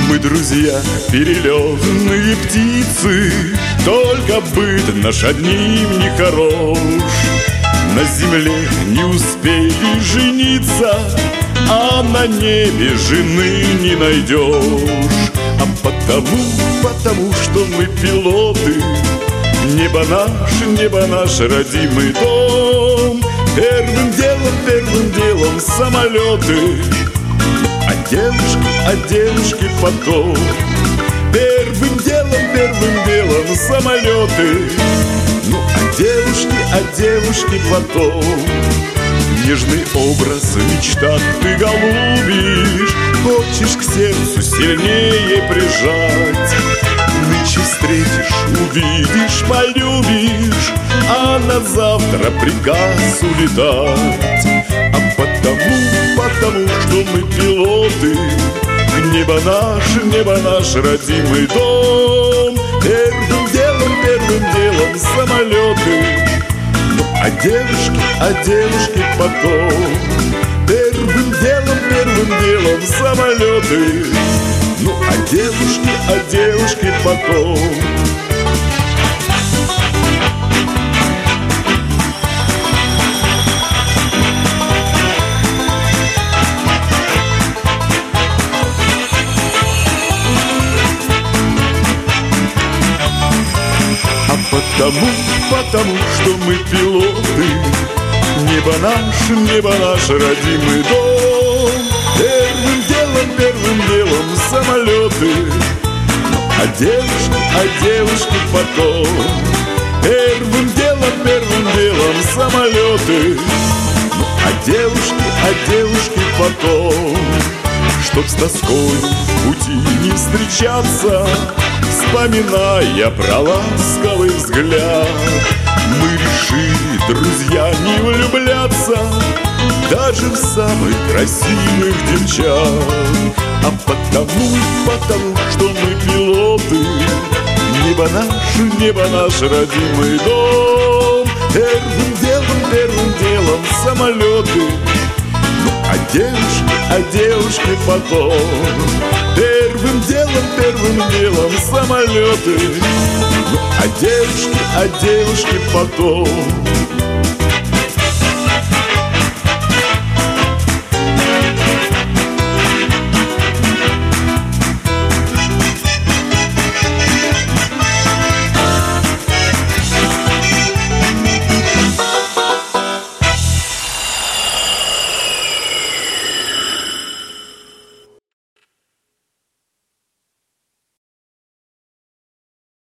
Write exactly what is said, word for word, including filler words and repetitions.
Мы друзья, перелетные птицы, только быт наш одним не хорош. На земле не успели жениться, а на небе жены не найдешь. А потому, потому что мы пилоты, небо наше, небо наш родимый дом. Первым делом, первым делом самолеты, а девушки, а девушки потом. Первым делом, первым делом самолеты, ну а девушки, а девушки потом. Нежный образ в мечтах ты голубишь, хочешь к сердцу сильнее прижать. Нынче встретишь, увидишь, полюбишь, а на завтра приказ улетать. А потому, потому что мы пилоты, небо наше, небо наш родимый дом. Первым делом, первым делом самолеты, а девушки, а девушки потом. Первым делом, первым делом самолеты, ну а девушки, а девушки потом. Потому, потому что мы пилоты, небо наше, небо наш родимый дом. Первым делом, первым делом самолеты, а девушки, а девушки потом. Первым делом, первым делом самолеты, а девушки, а девушки потом. Чтоб с тоской в пути не встречаться, вспоминая про ласковый взгляд, мы решили, друзья, не влюбляться даже в самых красивых девчат. А потому, потому что мы пилоты, небо наше, небо наш родимый дом. Первым делом, первым делом самолеты, а девушки, а девушки потом. Первым делом, первым делом самолеты, а девушки, а девушки потом.